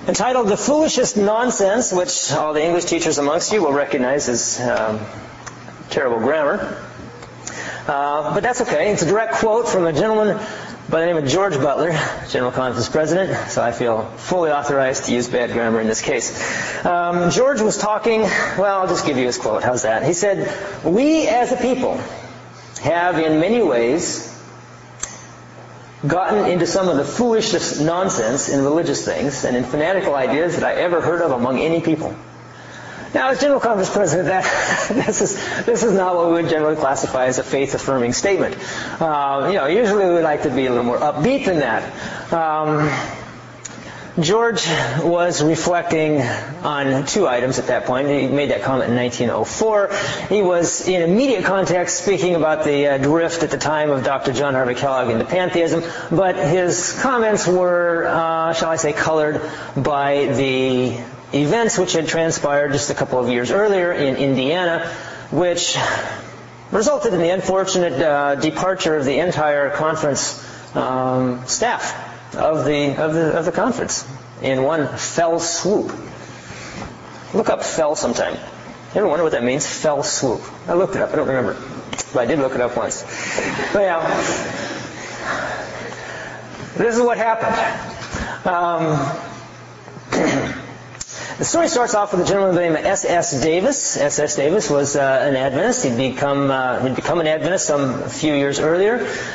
entitled The Foolishest Nonsense, which all the English teachers amongst you will recognize as terrible grammar. But that's okay. It's a direct quote from a gentleman by the name of George Butler, General Conference President, so I feel fully authorized to use bad grammar in this case. George was talking, well, I'll just give you his quote. How's that? He said, "We as a people have in many ways gotten into some of the foolishest nonsense in religious things and in fanatical ideas that I ever heard of among any people." Now, as General Conference President, this is not what we would generally classify as a faith-affirming statement. Usually we like to be a little more upbeat than that. George was reflecting on two items at that point. He made that comment in 1904. He was, in immediate context, speaking about the drift at the time of Dr. John Harvey Kellogg into pantheism, but his comments were, shall I say, colored by the events which had transpired just a couple of years earlier in Indiana, which resulted in the unfortunate departure of the entire conference staff of the conference in one fell swoop. Look up fell sometime. You ever wonder what that means? Fell swoop. I looked it up. I don't remember, but I did look it up once. But yeah, this is what happened. The story starts off with a gentleman by the name of S.S. Davis. S.S. Davis was an Adventist. He'd become an Adventist some few years earlier.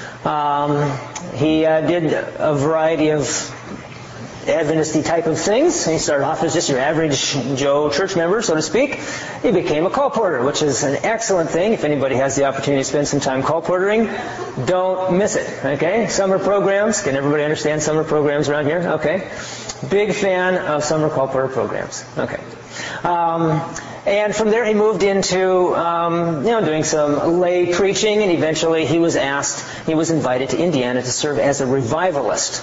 He did a variety of Adventist-y type of things. He started off as just your average Joe church member, so to speak. He became a colporteur, which is an excellent thing. If anybody has the opportunity to spend some time colporteuring, don't miss it. Okay? Summer programs. Can everybody understand summer programs around here? Okay. Big fan of summer colporteur programs. Okay. And from there he moved into, doing some lay preaching, and eventually he was invited to Indiana to serve as a revivalist.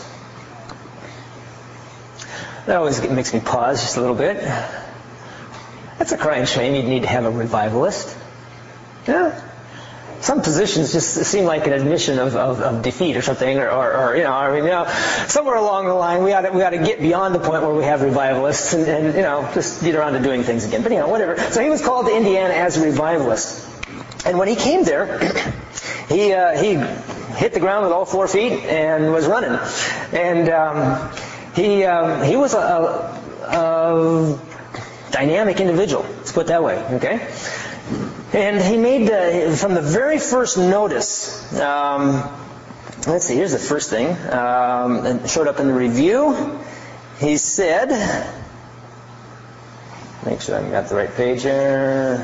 That always makes me pause just a little bit. That's a crying shame you'd need to have a revivalist. Yeah. Some positions just seem like an admission of defeat or something, or somewhere along the line we ought to get beyond the point where we have revivalists and just get around to doing things again. But whatever. So he was called to Indiana as a revivalist, and when he came there, he hit the ground with all 4 feet and was running, and he was a dynamic individual. Let's put it that way. Okay. And he made, from the very first notice, let's see, here's the first thing, that showed up in the review. He said, make sure I've got the right page here.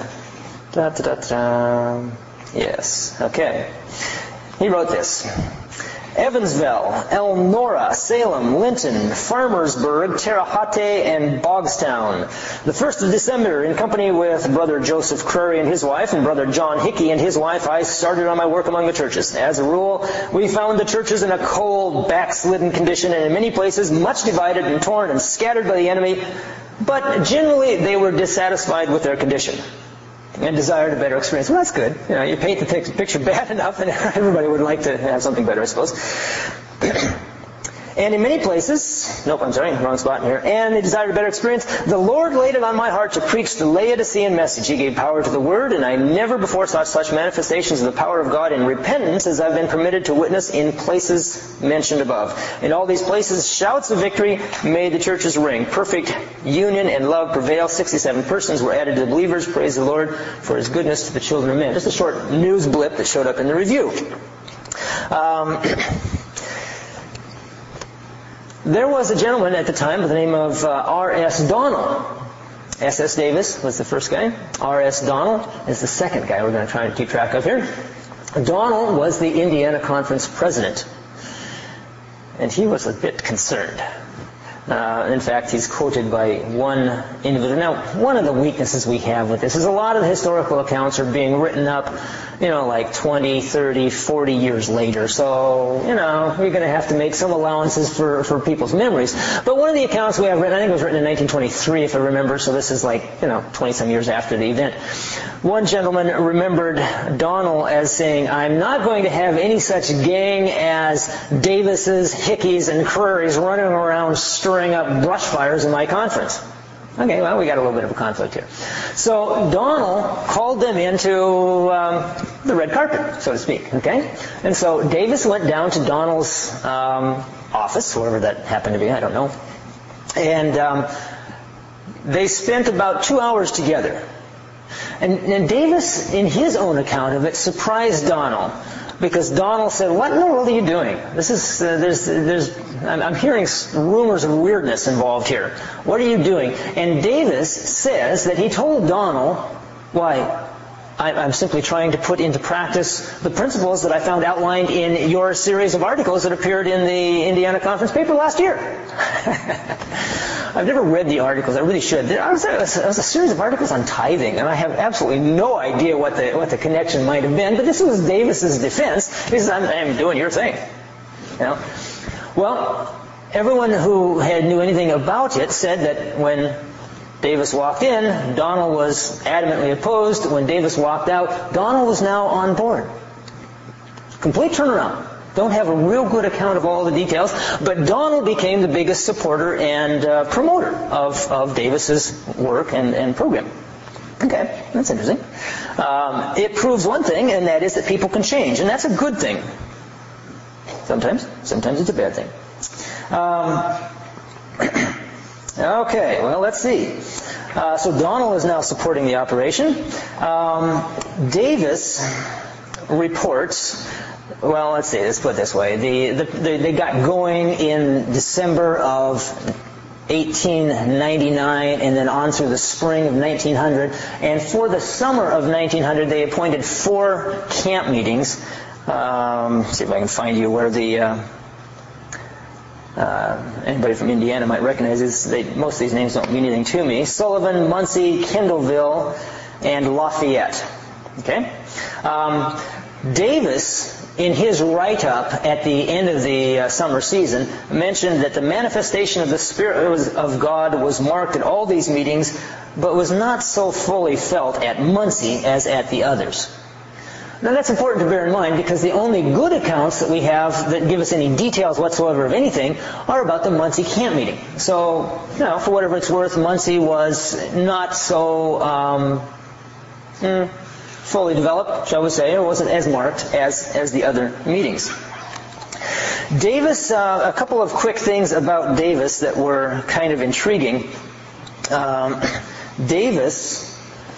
Yes, okay. He wrote this. Evansville, Elnora, Salem, Linton, Farmersburg, Terre Haute, and Bogstown. The 1st of December, in company with Brother Joseph Curry and his wife, and Brother John Hickey and his wife, I started on my work among the churches. As a rule, we found the churches in a cold, backslidden condition, and in many places much divided and torn and scattered by the enemy, but generally they were dissatisfied with their condition and desired a better experience. Well, that's good. You paint the picture bad enough, and everybody would like to have something better, I suppose. And in many places, wrong spot here, and they desired a better experience, the Lord laid it on my heart to preach the Laodicean message. He gave power to the Word, and I never before saw such manifestations of the power of God in repentance as I've been permitted to witness in places mentioned above. In all these places, shouts of victory made the churches ring. Perfect union and love prevail. 67 persons were added to the believers. Praise the Lord for His goodness to the children of men. Just a short news blip that showed up in the review. There was a gentleman at the time by the name of R.S. Donnell. S.S. Davis was the first guy. R.S. Donnell is the second guy we're going to try and keep track of here. Donnell was the Indiana Conference president, and he was a bit concerned. In fact, he's quoted by one individual. Now, one of the weaknesses we have with this is a lot of the historical accounts are being written up, like 20, 30, 40 years later. So, we're going to have to make some allowances for people's memories. But one of the accounts we have written, I think it was written in 1923, if I remember, so this is 20-some years after the event. One gentleman remembered Donnell as saying, "I'm not going to have any such gang as Davises, Hickeys, and Currys running around stirring stirring up brush fires in my conference. Okay, well, we got a little bit of a conflict here. So Donald called them into the red carpet, so to speak, okay? And so Davis went down to Donald's office, wherever that happened to be, I don't know. And they spent about 2 hours together. And Davis, in his own account of it, surprised Donald. Because Donald said, "What in the world are you doing? This is I'm hearing rumors of weirdness involved here. What are you doing?" And Davis says that he told Donald, "Why, I'm simply trying to put into practice the principles that I found outlined in your series of articles that appeared in the Indiana Conference paper last year." I've never read the articles. I really should. It was a series of articles on tithing, and I have absolutely no idea what the connection might have been. But this was Davis's defense. He says, "I'm doing your thing." You know. Well, everyone who knew anything about it said that when Davis walked in, Donald was adamantly opposed. When Davis walked out, Donald was now on board. Complete turnaround. Don't have a real good account of all the details, but Donald became the biggest supporter and promoter of Davis's work and program. Okay, that's interesting. It proves one thing, and that is that people can change, and that's a good thing. Sometimes it's a bad thing. Okay, well, let's see. So Donald is now supporting the operation. Davis reports, well, let's see, let's put it this way. They got going in December of 1899 and then on through the spring of 1900. And for the summer of 1900, they appointed 4 camp meetings. See if I can find you where the... anybody from Indiana might recognize this. Most of these names don't mean anything to me. Sullivan, Muncie, Kendallville, and Lafayette. Okay? Davis, in his write-up at the end of the summer season, mentioned that the manifestation of the Spirit of God was marked at all these meetings, but was not so fully felt at Muncie as at the others. Now that's important to bear in mind because the only good accounts that we have that give us any details whatsoever of anything are about the Muncie camp meeting. So, for whatever it's worth, Muncie was not so fully developed, shall we say, or wasn't as marked as the other meetings. Davis, a couple of quick things about Davis that were kind of intriguing. Davis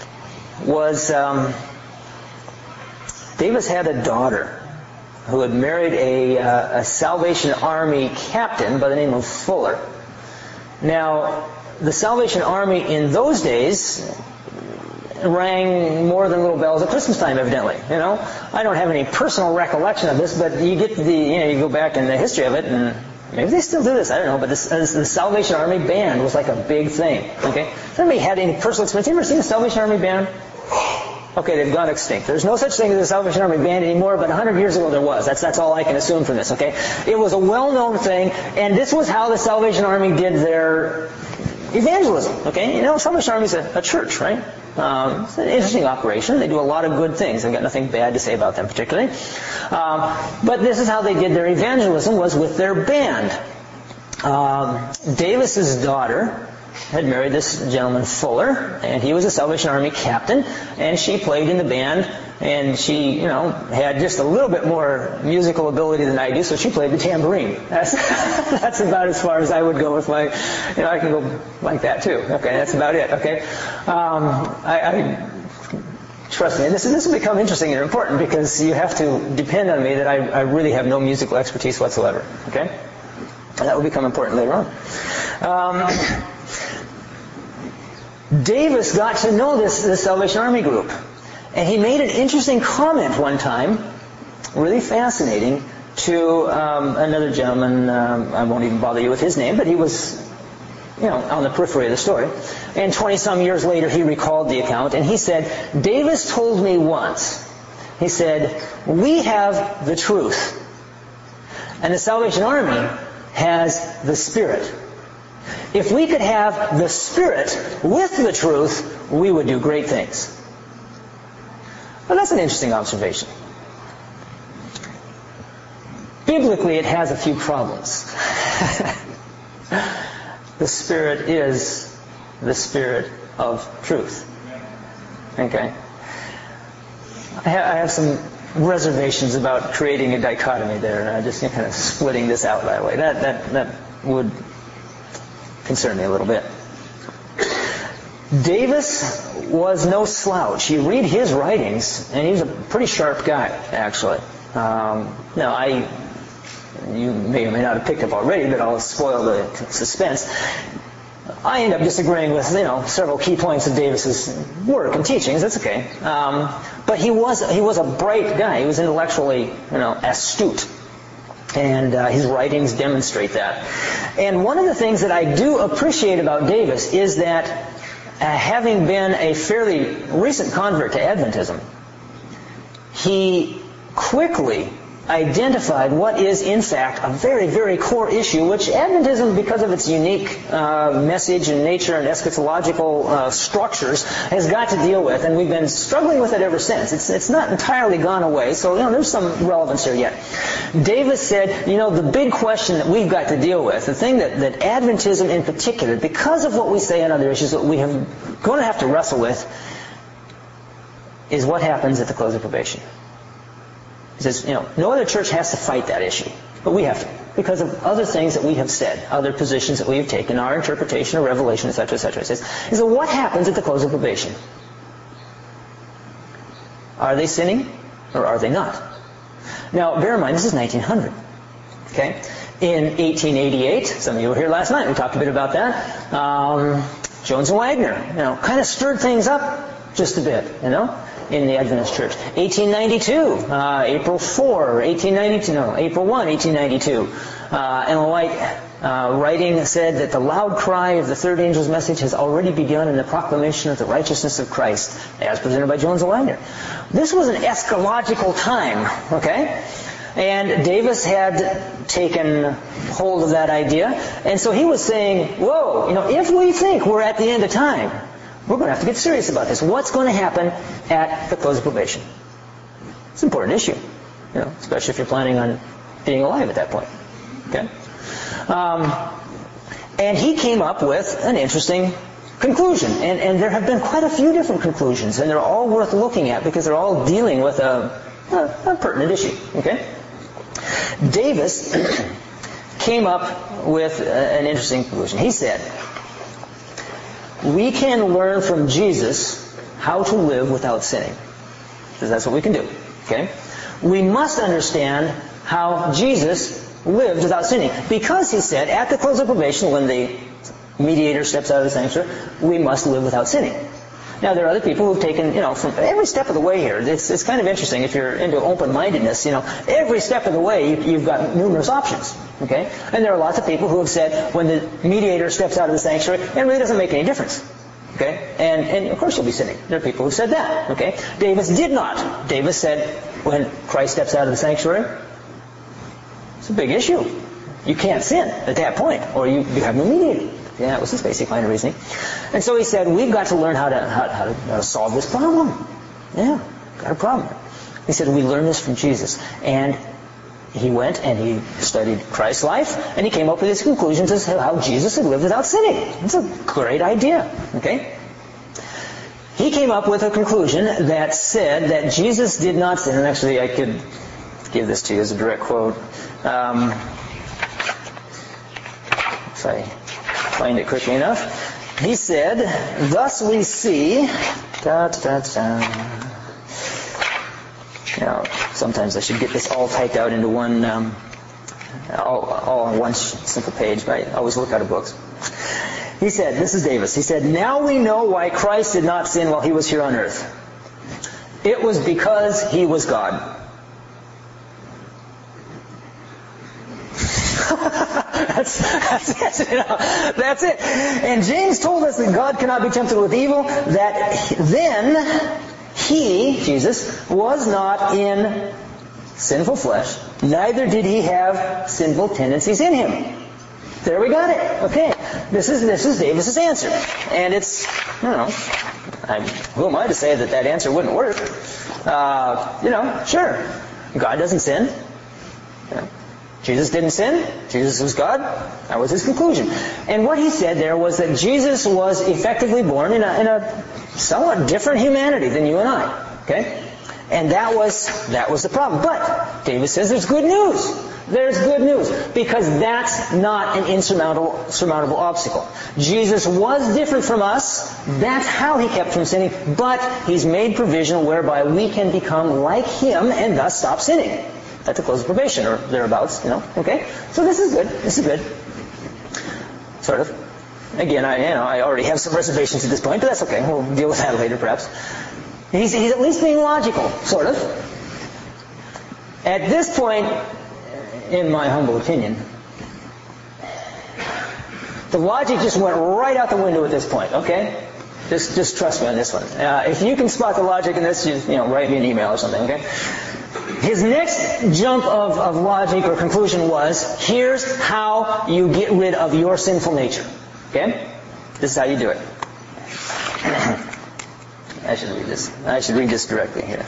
had a daughter who had married a Salvation Army captain by the name of Fuller. Now, the Salvation Army in those days rang more than little bells at Christmas time, evidently. I don't have any personal recollection of this, but you get you go back in the history of it, and maybe they still do this, I don't know, but the Salvation Army band was like a big thing. Okay? Has anybody had any personal experience? Have you ever seen the Salvation Army band? Okay, they've gone extinct. There's no such thing as a Salvation Army band anymore, but 100 years ago there was. That's all I can assume from this, okay? It was a well-known thing, and this was how the Salvation Army did their evangelism, okay? Salvation Army is a church, right? It's an interesting operation. They do a lot of good things. I've got nothing bad to say about them particularly. But this is how they did their evangelism, was with their band. Davis's daughter had married this gentleman Fuller, and he was a Salvation Army captain, and she played in the band, and she, had just a little bit more musical ability than I do, so she played the tambourine. That's about as far as I would go with my, I can go like that too. Okay, that's about it. Okay, trust me, this will become interesting and important because you have to depend on me that I really have no musical expertise whatsoever. Okay, and that will become important later on. Davis got to know this Salvation Army group. And he made an interesting comment one time, really fascinating, to another gentleman. I won't even bother you with his name, but he was, on the periphery of the story. And 20-some years later, he recalled the account, and he said, Davis told me once, he said, we have the truth, and the Salvation Army has the Spirit. If we could have the Spirit with the truth, we would do great things. Well, that's an interesting observation. Biblically, it has a few problems. The Spirit is the Spirit of truth. Okay? I have some reservations about creating a dichotomy there, and I'm just kind of splitting this out that way. That would concern me a little bit. Davis was no slouch. You read his writings, and he was a pretty sharp guy, actually. Now, you may or may not have picked up already, but I'll spoil the suspense. I end up disagreeing with, several key points of Davis's work and teachings. That's okay. But he was a bright guy. He was intellectually, astute. And his writings demonstrate that. And one of the things that I do appreciate about Davis is that having been a fairly recent convert to Adventism, he quickly identified what is, in fact, a very, very core issue, which Adventism, because of its unique message and nature and eschatological structures, has got to deal with, and we've been struggling with it ever since. It's not entirely gone away, so there's some relevance here yet. Davis said, the big question that we've got to deal with, the thing that Adventism in particular, because of what we say on other issues that we are going to have to wrestle with, is what happens at the close of probation. He says, no other church has to fight that issue, but we have to, because of other things that we have said, other positions that we have taken, our interpretation of Revelation, etc., etc. He says, what happens at the close of probation? Are they sinning, or are they not? Now, bear in mind, this is 1900. Okay? In 1888, some of you were here last night, we talked a bit about that, Jones and Wagner, kind of stirred things up just a bit, in the Adventist Church. 1892, April 1, 1892. Ellen White, writing, said that the loud cry of the third angel's message has already begun in the proclamation of the righteousness of Christ, as presented by Jones and Wagner. This was an eschatological time, okay? And Davis had taken hold of that idea, and so he was saying, whoa, if we think we're at the end of time, we're going to have to get serious about this. What's going to happen at the close of probation? It's an important issue, especially if you're planning on being alive at that point. Okay? And he came up with an interesting conclusion. And there have been quite a few different conclusions, and they're all worth looking at because they're all dealing with a pertinent issue. Okay? Davis came up with an interesting conclusion. He said, we can learn from Jesus how to live without sinning. Because that's what we can do. Okay? We must understand how Jesus lived without sinning. Because he said, at the close of probation, when the mediator steps out of the sanctuary, we must live without sinning. Now, there are other people who've taken, from every step of the way here. It's kind of interesting if you're into open-mindedness. Every step of the way, you've got numerous options. Okay? And there are lots of people who have said, when the mediator steps out of the sanctuary, it really doesn't make any difference. Okay? And of course you'll be sinning. There are people who said that. Okay? Davis did not. Davis said, when Christ steps out of the sanctuary, it's a big issue. You can't sin at that point, or you have no mediator. Yeah, that was his basic line of reasoning. And so he said, we've got to learn how to solve this problem. Yeah, got a problem. He said, we learn this from Jesus. And he went and he studied Christ's life, and he came up with his conclusions as to how Jesus had lived without sinning. It's a great idea. Okay? He came up with a conclusion that said that Jesus did not sin. And actually, I could give this to you as a direct quote. If I find it quickly enough. He said, thus we see... sometimes I should get this all typed out into one, all on one simple page, but I always look out of books. He said, this is Davis, he said, now we know why Christ did not sin while he was here on earth. It was because he was God. That's it. That's it. And James told us that God cannot be tempted with evil, that then he, Jesus, was not in sinful flesh, neither did he have sinful tendencies in him. There we got it. Okay. This is Davis's answer. And it's, who am I to say that answer wouldn't work? Sure. God doesn't sin. Jesus didn't sin. Jesus was God. That was his conclusion. And what he said there was that Jesus was effectively born in a somewhat different humanity than you and I. Okay? And that was the problem. But David says there's good news. There's good news. Because that's not an insurmountable obstacle. Jesus was different from us. That's how he kept from sinning. But he's made provision whereby we can become like him and thus stop sinning. At the close of probation or thereabouts, Okay? So this is good. This is good. Sort of. Again, I already have some reservations at this point, but that's okay. We'll deal with that later, perhaps. He's at least being logical, sort of. At this point, in my humble opinion, the logic just went right out the window at this point, okay? Just trust me on this one. If you can spot the logic in this, just, write me an email or something, okay? His next jump of logic or conclusion was, here's how you get rid of your sinful nature. Okay? This is how you do it. I should read this. I should read this directly here.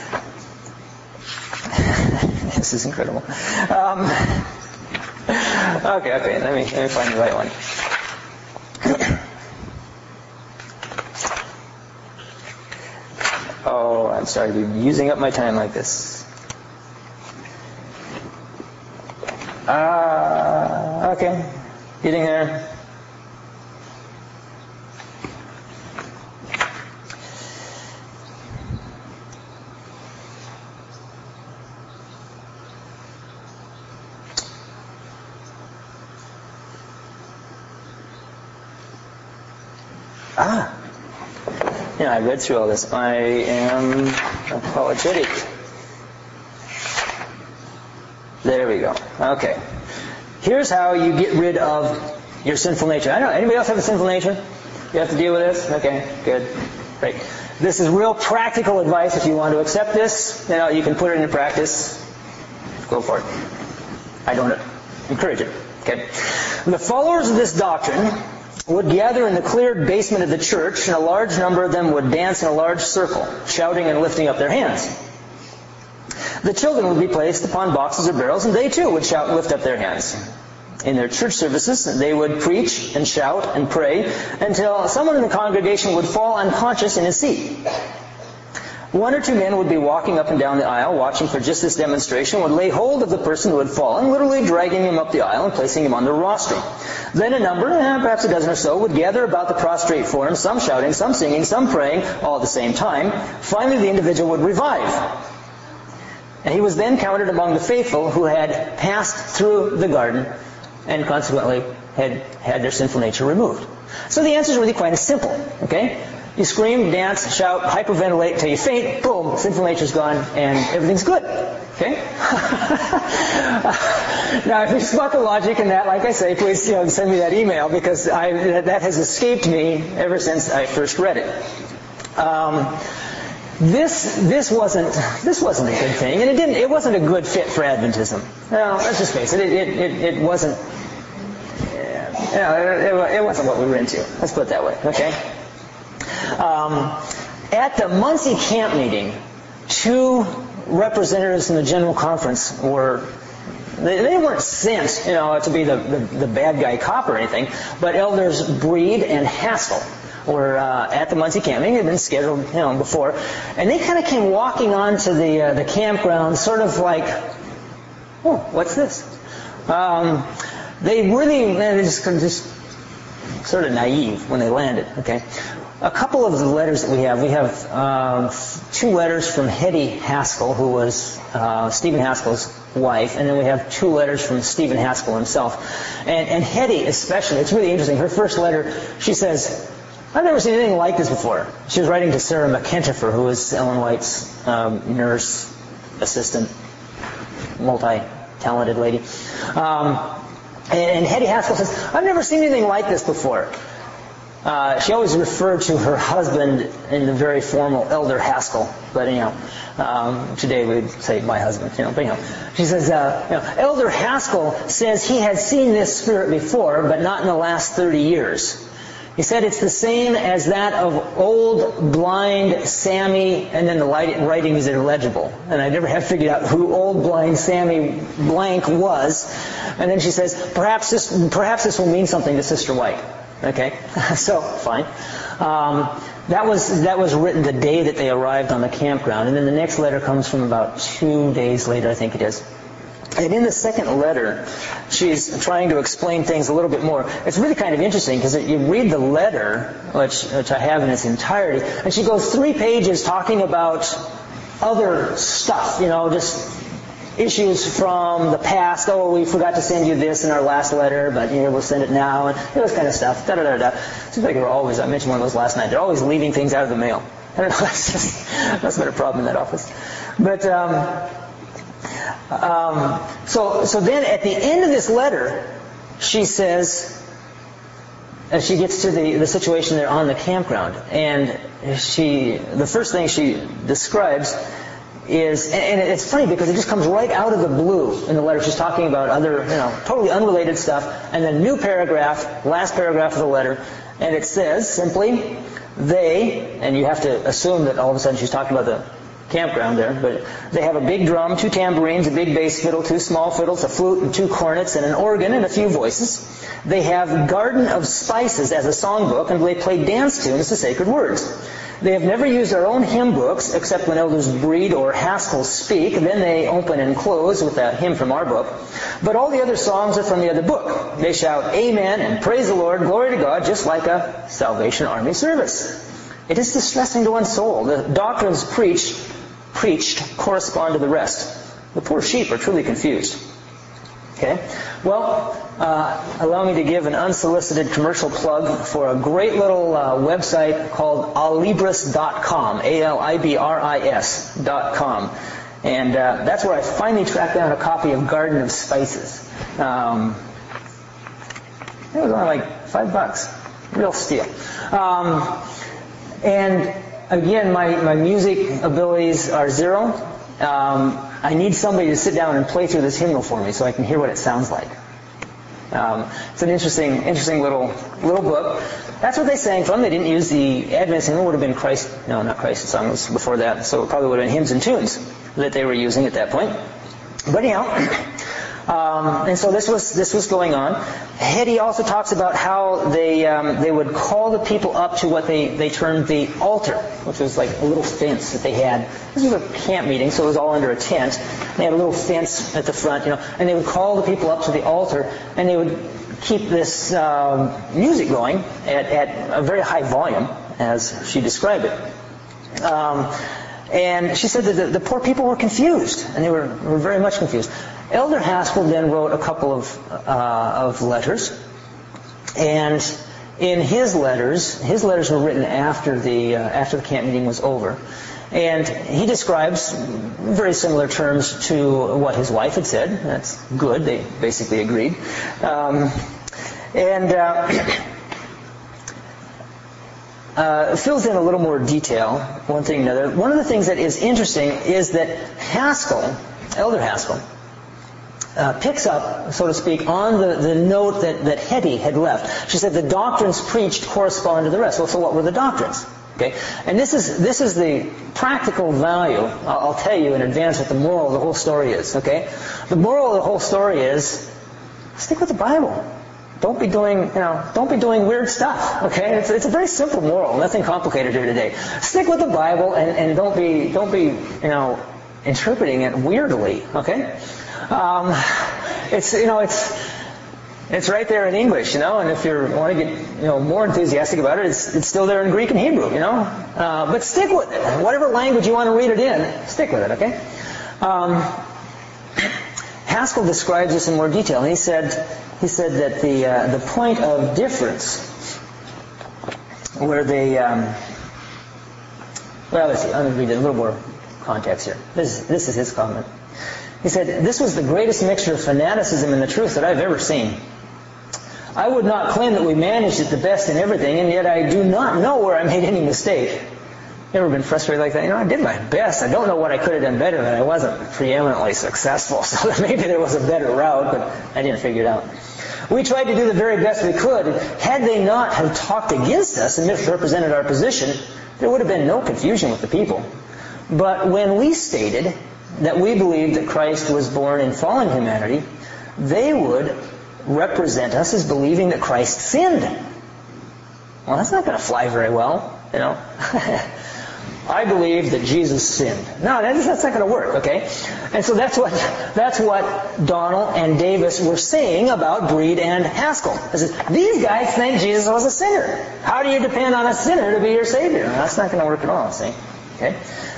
This is incredible. Okay. Let me find the right one. Oh, I'm sorry to be using up my time like this. Okay. Getting there. I read through all this. I am apologetic. There we go. Okay. Here's how you get rid of your sinful nature. I don't know. Anybody else have a sinful nature? You have to deal with this? Okay, good. Great. This is real practical advice. If you want to accept this, you can put it into practice. Go for it. I don't encourage it. Okay. The followers of this doctrine would gather in the cleared basement of the church, and a large number of them would dance in a large circle, shouting and lifting up their hands. The children would be placed upon boxes or barrels, and they too would shout and lift up their hands. In their church services, they would preach and shout and pray until someone in the congregation would fall unconscious in his seat. One or two men would be walking up and down the aisle, watching for just this demonstration, would lay hold of the person who had fallen, literally dragging him up the aisle and placing him on the rostrum. Then a number, perhaps a dozen or so, would gather about the prostrate form, some shouting, some singing, some praying, all at the same time. Finally, the individual would revive. And he was then counted among the faithful who had passed through the garden and consequently had their sinful nature removed. So the answer is really quite simple, okay? You scream, dance, shout, hyperventilate until you faint, boom, sinful nature's gone, and everything's good. Okay? Now, if you spot the logic in that, like I say, please send me that email, because that has escaped me ever since I first read it. This wasn't a good thing, and it wasn't a good fit for Adventism. No, let's just face it. It wasn't. It wasn't what we were into. Let's put it that way. Okay. At the Muncie camp meeting, two representatives from the General Conference they weren't sent, to be the bad guy cop or anything, but Elders Breed and Haskell were at the Muncie camp meeting. They'd been scheduled, before, and they kind of came walking onto the campground, sort of like, oh, what's this? They just sort of naive when they landed. Okay. A couple of the letters that we have two letters from Hetty Haskell, who was Stephen Haskell's wife, and then we have two letters from Stephen Haskell himself. And Hetty especially, it's really interesting. Her first letter, she says, I've never seen anything like this before. She was writing to Sarah McKentifer, who was Ellen White's nurse, assistant, multi-talented lady. And Hetty Haskell says, I've never seen anything like this before. She always referred to her husband in the very formal Elder Haskell, but today we'd say my husband. She says, Elder Haskell says he had seen this spirit before, but not in the last 30 years. He said it's the same as that of old blind Sammy, and then the writing is illegible. And I never have figured out who old blind Sammy blank was. And then she says, perhaps this will mean something to Sister White. Okay, so fine. That was written the day that they arrived on the campground. And then the next letter comes from about 2 days later, I think it is. And in the second letter, she's trying to explain things a little bit more. It's really kind of interesting because you read the letter, which I have in its entirety, and she goes 3 pages talking about other stuff, just issues from the past. Oh, we forgot to send you this in our last letter, but we'll send it now, and this kind of stuff. Da-da-da-da. Seems like I mentioned one of those last night, they're always leaving things out of the mail. I don't know, that's been a problem in that office. But, so then at the end of this letter, she says, as she gets to the situation there on the campground, and the first thing she describes is, and it's funny because it just comes right out of the blue in the letter. She's talking about other, totally unrelated stuff, and then new paragraph, last paragraph of the letter, and it says simply, they, and you have to assume that all of a sudden she's talking about the campground there, but they have a big drum, 2 tambourines, a big bass fiddle, 2 small fiddles, a flute, and 2 cornets, and an organ, and a few voices. They have Garden of Spices as a songbook, and they play dance tunes to sacred words. They have never used their own hymn books, except when elders Breed or Haskell speak, and then they open and close with a hymn from our book. But all the other songs are from the other book. They shout Amen and praise the Lord, glory to God, just like a Salvation Army service. It is distressing to one's soul. The doctrines preached correspond to the rest. The poor sheep are truly confused. Okay? Well, allow me to give an unsolicited commercial plug for a great little website called alibris.com, ALIBRIS.com. And that's where I finally tracked down a copy of Garden of Spices. It was only like $5. Real steal. And again, my music abilities are zero. I need somebody to sit down and play through this hymnal for me so I can hear what it sounds like. It's an interesting little book. That's what they sang from. They didn't use the Advent hymnal. It would have been not Christ's song. It was before that. So it probably would have been hymns and tunes that they were using at that point. But anyhow, and so this was going on. Hetty also talks about how they would call the people up to what they termed the altar, which was like a little fence that they had. This was a camp meeting, so it was all under a tent. They had a little fence at the front, and they would call the people up to the altar, and they would keep this music going at a very high volume, as she described it. And she said that the poor people were confused, and they were very much confused. Elder Haskell then wrote a couple of letters, and in his letters were written after the camp meeting was over, and he describes very similar terms to what his wife had said. That's good. They basically agreed, fills in a little more detail, one thing or another. One of the things that is interesting is that Elder Haskell, picks up, so to speak, on the note that Hetty had left. She said the doctrines preached correspond to the rest. Well, so what were the doctrines? Okay, and this is the practical value. I'll tell you in advance what the moral of the whole story is. Okay, the moral of the whole story is stick with the Bible. Don't be doing weird stuff. Okay, it's a very simple moral. Nothing complicated here today. Stick with the Bible and don't be interpreting it weirdly. Okay. It's right there in English, and if you want to get more enthusiastic about it, it's still there in Greek and Hebrew, But stick with it. Whatever language you want to read it in, stick with it, okay? Haskell describes this in more detail. He said that the point of difference where they let's see. I'm going to read a little more context here. This is his comment. He said, "This was the greatest mixture of fanaticism and the truth that I've ever seen. I would not claim that we managed it the best in everything, and yet I do not know where I made any mistake." Ever been frustrated like that? I did my best. I don't know what I could have done better, but I wasn't preeminently successful. So maybe there was a better route, but I didn't figure it out. We tried to do the very best we could. Had they not have talked against us and misrepresented our position, there would have been no confusion with the people. But when we stated that we believed that Christ was born in fallen humanity, they would represent us as believing that Christ sinned. Well, that's not going to fly very well, you know. I believe that Jesus sinned. No, that's not going to work, okay? And so that's what Donnell and Davis were saying about Breed and Haskell. These guys think Jesus was a sinner. How do you depend on a sinner to be your Savior? Well, that's not going to work at all, see? Okay?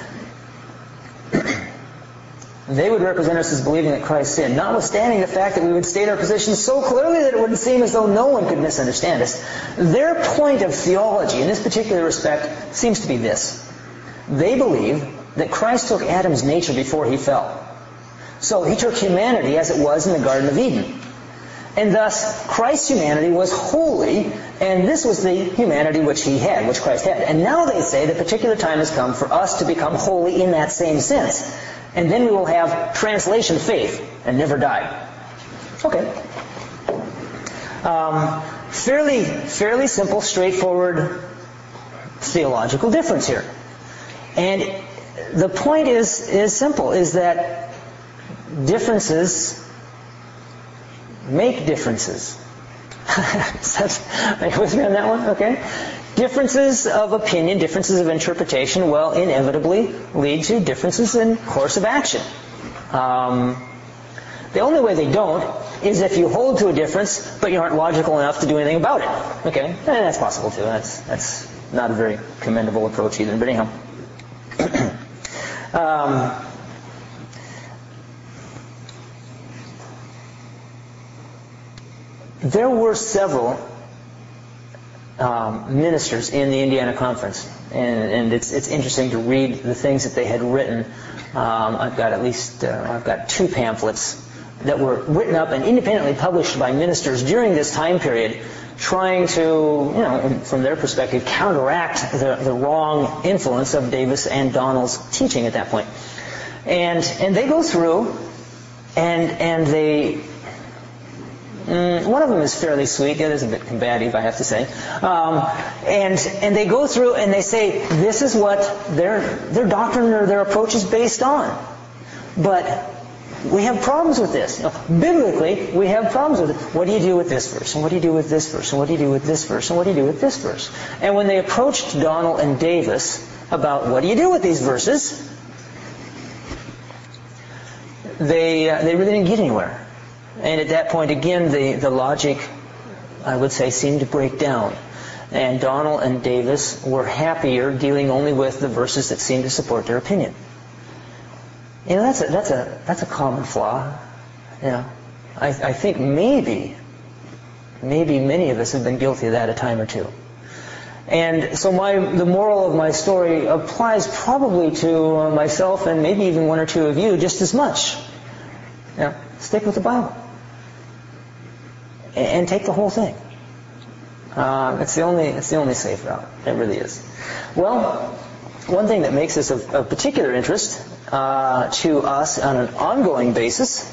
They would represent us as believing that Christ sinned, notwithstanding the fact that we would state our position so clearly that it wouldn't seem as though no one could misunderstand us. Their point of theology in this particular respect seems to be this. They believe that Christ took Adam's nature before he fell. So he took humanity as it was in the Garden of Eden. And thus, Christ's humanity was holy, and this was the humanity which he had, which Christ had. And now they say the particular time has come for us to become holy in that same sense. And then we will have translation faith and never die. Okay. Fairly simple, straightforward theological difference here. And the point is simple, is that differences make differences. Are you with me on that one? Okay. Differences of opinion, differences of interpretation will inevitably lead to differences in course of action. The only way they don't is if you hold to a difference, but you aren't logical enough to do anything about it. Okay? And that's possible too. That's not a very commendable approach either. But anyhow. There were several ministers in the Indiana Conference, and it's interesting to read the things that they had written. I've got 2 pamphlets that were written up and independently published by ministers during this time period, trying to, from their perspective, counteract the wrong influence of Davis and Donnell's teaching at that point. And they go through, and they. One of them is fairly sweet. The other is a bit combative, I have to say. And they go through and they say this is what their doctrine or their approach is based on. But we have problems with this. Biblically, we have problems with it. What do you do with this verse? And what do you do with this verse? And what do you do with this verse? And what do you do with this verse? And when they approached Donnell and Davis about what do you do with these verses, they really didn't get anywhere. And at that point, again, the logic, I would say, seemed to break down. And Donnell and Davis were happier dealing only with the verses that seemed to support their opinion. That's a common flaw. I think maybe many of us have been guilty of that a time or two. And so the moral of my story applies probably to myself and maybe even 1 or 2 of you just as much. Stick with the Bible. And take the whole thing. It's the only safe route. It really is. Well, one thing that makes this of particular interest to us on an ongoing basis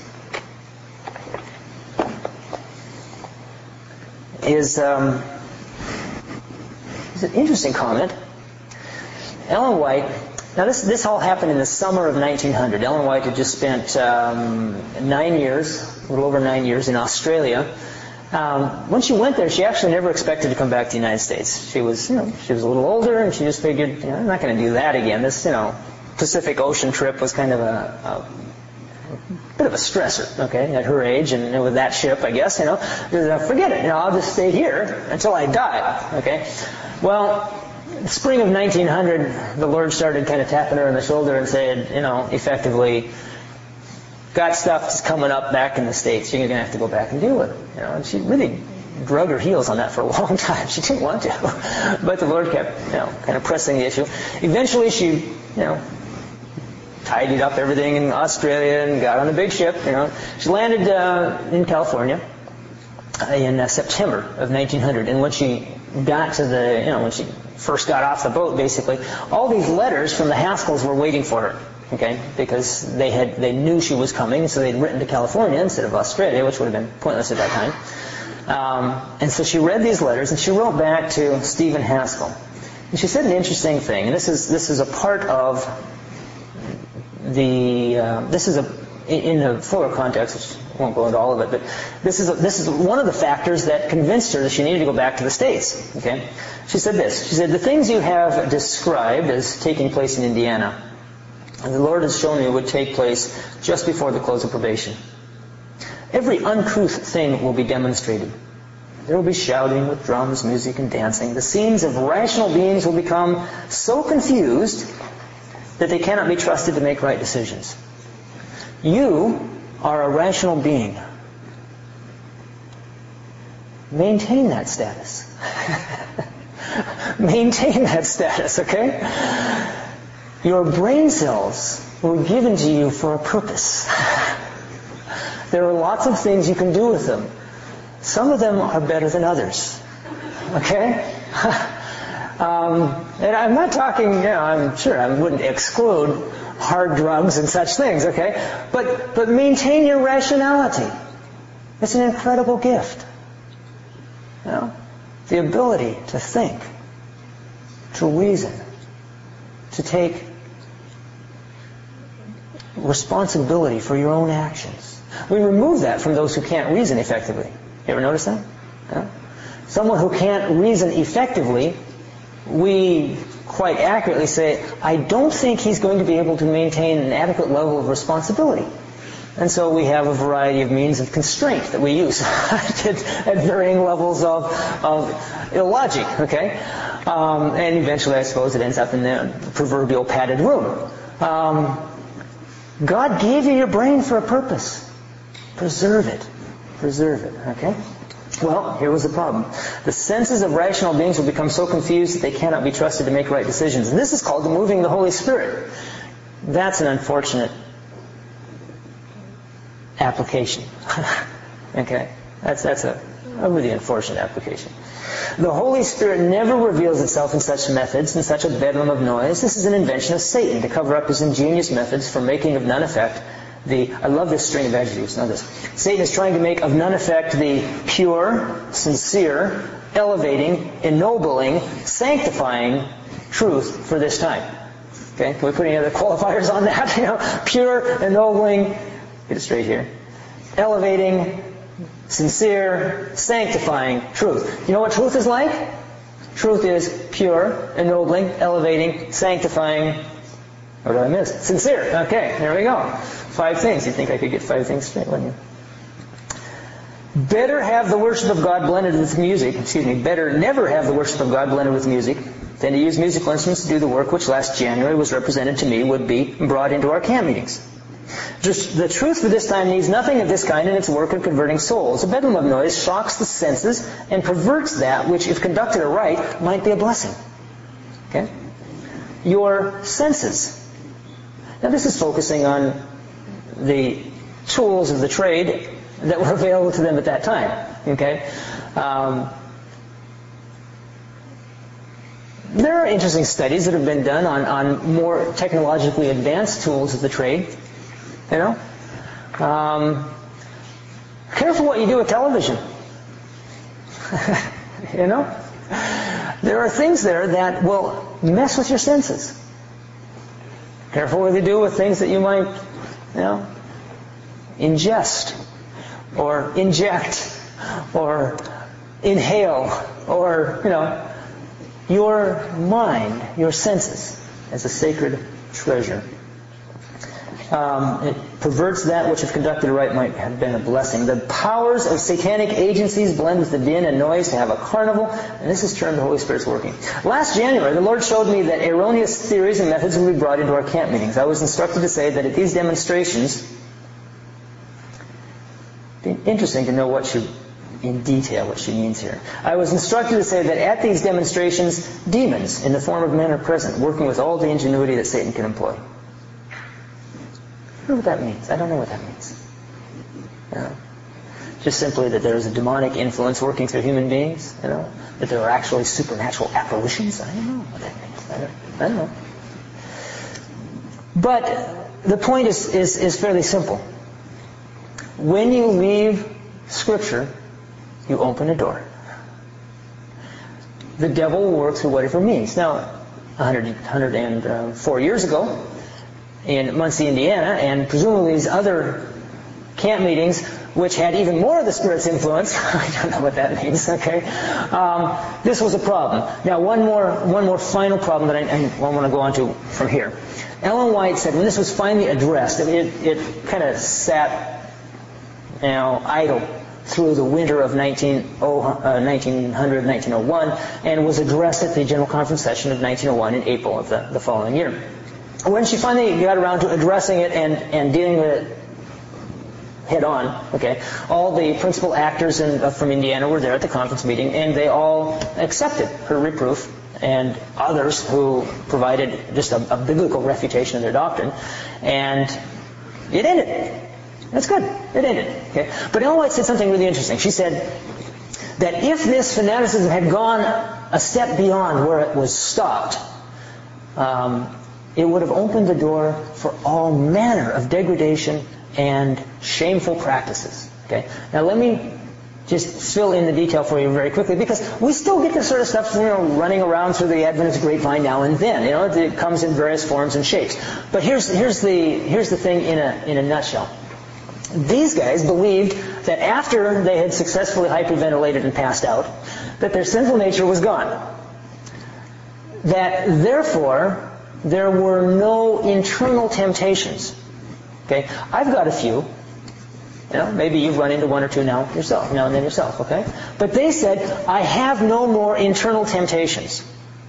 is an interesting comment. Ellen White. Now this all happened in the summer of 1900. Ellen White had just spent 9 years, a little over 9 years in Australia. When she went there, she actually never expected to come back to the United States. She was a little older, and she just figured, I'm not going to do that again. This, Pacific Ocean trip was kind of a bit of a stressor, okay, at her age, and with that ship, I guess, forget it. I'll just stay here until I die, okay. Well, spring of 1900, the Lord started kind of tapping her on the shoulder and said, effectively, got stuff that's coming up back in the States. You're going to have to go back and deal with it. And she really drug her heels on that for a long time. She didn't want to. But the Lord kept, kind of pressing the issue. Eventually she, tidied up everything in Australia and got on a big ship. She landed in California in September of 1900. And when she got to when she first got off the boat, basically, all these letters from the Haskells were waiting for her. Okay, because they knew she was coming, so they'd written to California instead of Australia, which would have been pointless at that time. And so she read these letters, and she wrote back to Stephen Haskell. And she said an interesting thing, and this is a part of in the fuller context, which I won't go into all of it, but this is one of the factors that convinced her that she needed to go back to the States. Okay? She said this. She said, the things you have described as taking place in Indiana, and the Lord has shown me would take place just before the close of probation. Every uncouth thing will be demonstrated. There will be shouting with drums, music, and dancing. The scenes of rational beings will become so confused that they cannot be trusted to make right decisions. You are a rational being. Maintain that status. Maintain that status, okay? Your brain cells were given to you for a purpose. There are lots of things you can do with them. Some of them are better than others. Okay? And I'm not talking, I'm sure I wouldn't exclude hard drugs and such things, okay? But maintain your rationality. It's an incredible gift. The ability to think, to reason, to take responsibility for your own actions. We remove that from those who can't reason effectively. You ever notice that? Someone who can't reason effectively, we quite accurately say, I don't think he's going to be able to maintain an adequate level of responsibility. And so we have a variety of means of constraint that we use at varying levels of illogic, okay? And eventually, I suppose, it ends up in the proverbial padded room. God gave you your brain for a purpose. Preserve it. Preserve it, okay? Well, here was the problem. The senses of rational beings will become so confused that they cannot be trusted to make right decisions. And this is called the moving of the Holy Spirit. That's an unfortunate application. Okay? That's a really unfortunate application. The Holy Spirit never reveals itself in such methods, in such a bedlam of noise. This is an invention of Satan to cover up his ingenious methods for making of none effect I love this string of adjectives. Know this. Satan is trying to make of none effect the pure, sincere, elevating, ennobling, sanctifying truth for this time. Okay? Can we put any other qualifiers on that? Pure, ennobling, get it straight here. Elevating, sincere, sanctifying truth. You know what truth is like? Truth is pure, ennobling, elevating, sanctifying. What did I miss? Sincere. Okay, there we go. 5 things. You'd think I could get 5 things straight, wouldn't you? Better have the worship of God blended with music. Better never have the worship of God blended with music than to use musical instruments to do the work which last January was represented to me would be brought into our camp meetings. Just the truth for this time needs nothing of this kind in its work of converting souls. A bedlam of noise shocks the senses and perverts that which, if conducted aright, might be a blessing. Okay? Your senses. Now this is focusing on the tools of the trade that were available to them at that time. Okay? There are interesting studies that have been done on more technologically advanced tools of the trade. Careful what you do with television. There are things there that will mess with your senses. Careful what you do with things that you might, ingest, or inject, or inhale, or, your mind, your senses, as a sacred treasure. It perverts that which, if conducted aright, might have been a blessing. The powers of satanic agencies blend with the din and noise to have a carnival, and this is termed the Holy Spirit's working. Last January, the Lord showed me that erroneous theories and methods would be brought into our camp meetings. I was instructed to say that at these demonstrations, it'd be interesting to know in detail what she means here. I was instructed to say that at these demonstrations, demons in the form of men are present, working with all the ingenuity that Satan can employ. I don't know what that means. I don't know what that means. Just simply that there is a demonic influence working through human beings, that there are actually supernatural apparitions. I don't know what that means. I don't know. But the point is fairly simple. When you leave Scripture you open a door. The devil will work through whatever means. Now, 104 years ago, in Muncie, Indiana, and presumably these other camp meetings, which had even more of the Spirit's influence. I don't know what that means, okay? This was a problem. Now, one more final problem that I want to go on to from here. Ellen White said when this was finally addressed, it kind of sat, idle through the winter of 1900, 1901, and was addressed at the General Conference session of 1901 in April of the following year. When she finally got around to addressing it and dealing with it head on, okay, all the principal actors from Indiana were there at the conference meeting, and they all accepted her reproof, and others who provided just a biblical refutation of their doctrine, and it ended. That's good. It ended. Okay? But Ellen White said something really interesting. She said that if this fanaticism had gone a step beyond where it was stopped, it would have opened the door for all manner of degradation and shameful practices. Okay? Now let me just fill in the detail for you very quickly, because we still get this sort of stuff, running around through the Adventist grapevine now and then. It comes in various forms and shapes. But here's the thing in a nutshell. These guys believed that after they had successfully hyperventilated and passed out, that their sinful nature was gone. That therefore there were no internal temptations. Okay, I've got a few. Maybe you've run into one or two now and then yourself, okay? But they said, I have no more internal temptations.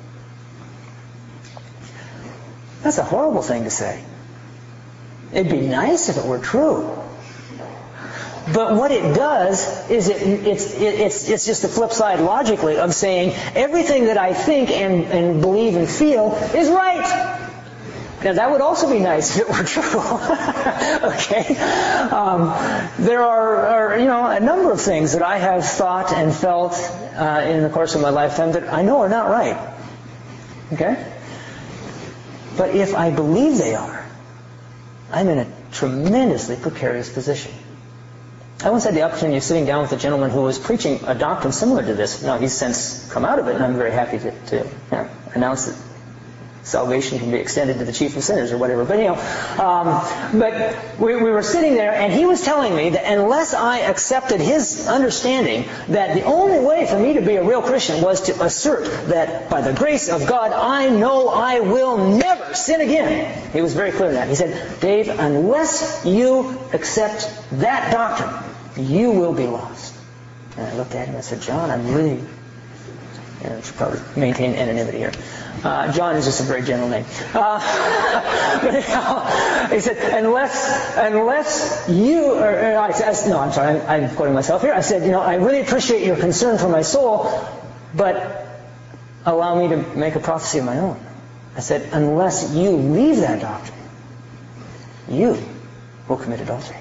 That's a horrible thing to say. It'd be nice if it were true. But what it does is it's just the flip side logically of saying everything that I think and believe and feel is right. Now that would also be nice if it were true. Okay? There are a number of things that I have thought and felt in the course of my lifetime that I know are not right. Okay? But if I believe they are, I'm in a tremendously precarious position. I once had the opportunity of sitting down with a gentleman who was preaching a doctrine similar to this. Now, he's since come out of it, and I'm very happy to announce that salvation can be extended to the chief of sinners or whatever. But but we were sitting there, and he was telling me that unless I accepted his understanding that the only way for me to be a real Christian was to assert that by the grace of God, I know I will never sin again. He was very clear on that. He said, Dave, unless you accept that doctrine, you will be lost. And I looked at him and I said, John, I'm really... I should probably maintain anonymity here. John is just a very general name. But he said, unless you... I'm sorry, I'm quoting myself here. I said, I really appreciate your concern for my soul, but allow me to make a prophecy of my own. I said, unless you leave that doctrine, you will commit adultery.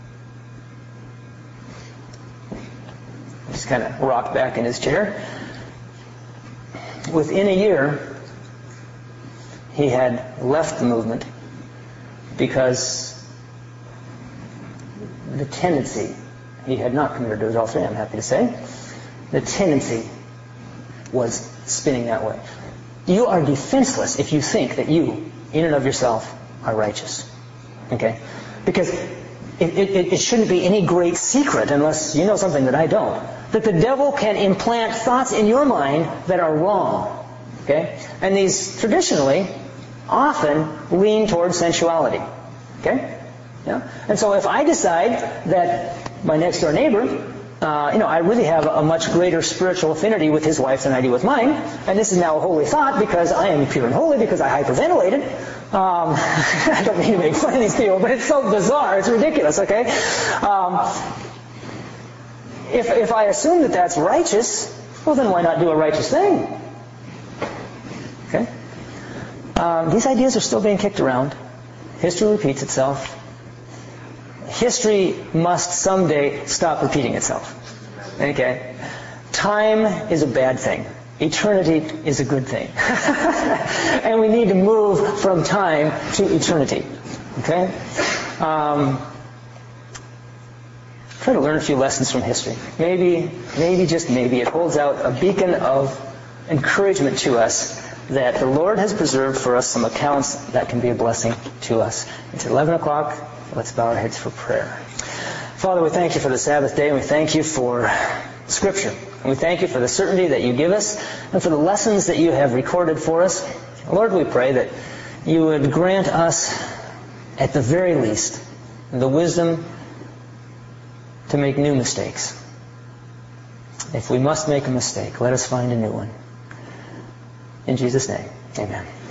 He just kind of rocked back in his chair. Within a year, he had left the movement because the tendency, he had not committed adultery, I'm happy to say, the tendency was spinning that way. You are defenseless if you think that you, in and of yourself, are righteous. Okay? Because it shouldn't be any great secret, unless you know something that I don't, that the devil can implant thoughts in your mind that are wrong. Okay? And these traditionally often lean towards sensuality. Okay? Yeah? And so if I decide that my next door neighbor, I really have a much greater spiritual affinity with his wife than I do with mine, and this is now a holy thought because I am pure and holy because I hyperventilated. I don't mean to make fun of these people, but it's so bizarre, it's ridiculous, okay? If I assume that that's righteous, well then why not do a righteous thing? Okay? These ideas are still being kicked around. History repeats itself. History must someday stop repeating itself. Okay? Time is a bad thing. Eternity is a good thing. And we need to move from time to eternity. Okay? try to learn a few lessons from history. Maybe, just maybe, it holds out a beacon of encouragement to us that the Lord has preserved for us some accounts that can be a blessing to us. It's 11 o'clock. Let's bow our heads for prayer. Father, we thank you for the Sabbath day, and we thank you for Scripture. And we thank you for the certainty that you give us, and for the lessons that you have recorded for us. Lord, we pray that you would grant us, at the very least, the wisdom to make new mistakes. If we must make a mistake, let us find a new one. In Jesus' name, amen.